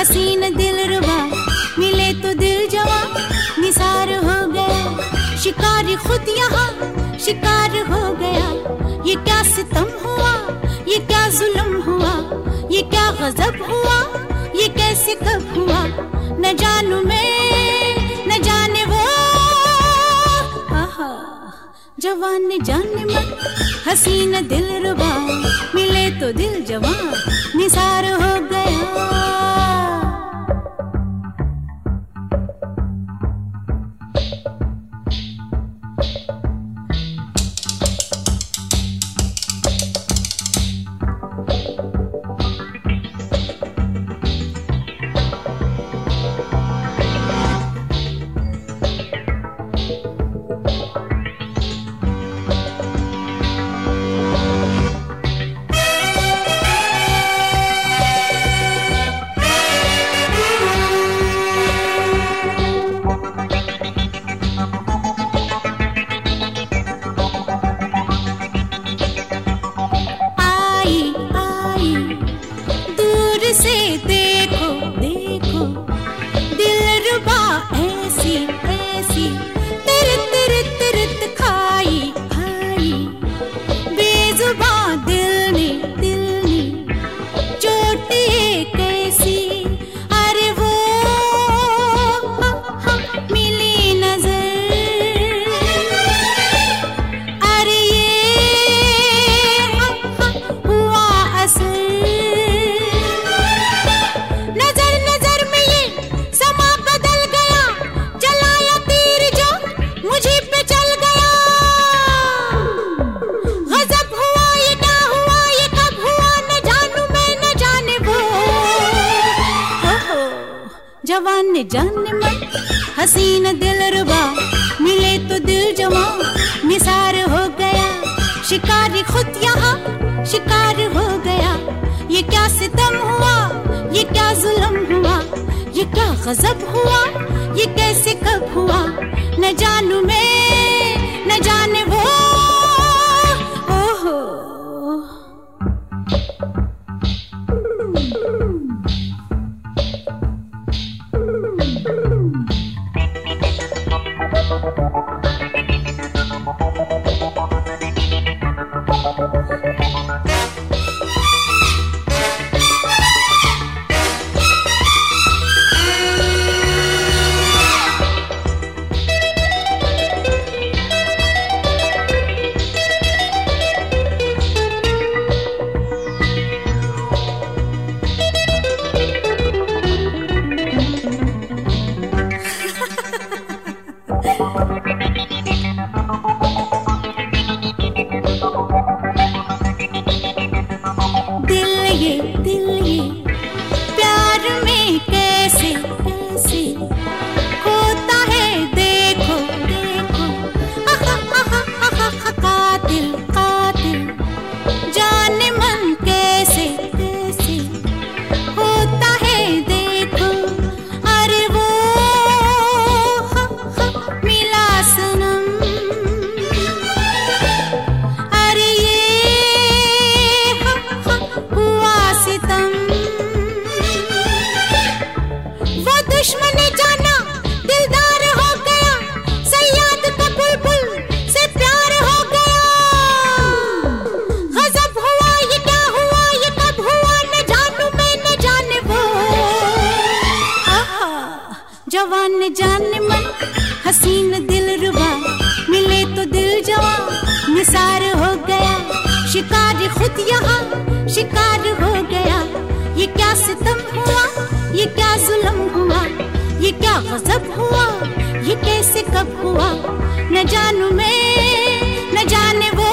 हसीन दिलरुबा मिले तो दिल जवां निसार हो गया। शिकारी खुद यहाँ शिकार हो गया। ये क्या सितम हुआ, ये क्या जुल्म हुआ, ये क्या गजब हुआ, ये कैसे कब हुआ, न जानू मैं न जाने वो। आहा जवान ने जाने मन हसीन दिलरुबा मिले तो दिल जवां निसार हो गया। जवान ने जाने मन हसीन दिलरुबा मिले तो दिल जवां निसार हो गया। शिकारी खुद यहाँ शिकार हो गया। ये क्या सितम हुआ, ये क्या जुल्म हुआ, ये क्या गजब हुआ, ये कैसे कब हुआ, न जानू मैं न जाने वो। ओहो दिल ये प्यार में कैसे कैसे होता है देखो देखो। कातिल कातिल जाने मन कैसे कैसे होता है देखो। अरे वो मिला सनम, अरे ये हुआ सितम। वो दुश्मन जाना दिलदार हो गया, सयाद का बुलबुल से प्यार हो गया। गजब हुआ, ये क्या हुआ, ये कब हुआ, न जानू मैं न जाने वो। जवान ने जाने मन हसीन दिलरुबा मिले तो दिल जवां निसार हो गया। शिकारी खुद यहाँ शिकार हो गया। ये क्या सितम हुआ, ये क्या जुल्म हुआ, ये क्या गजब हुआ, ये कैसे कब हुआ, न जानू मैं न जाने वो।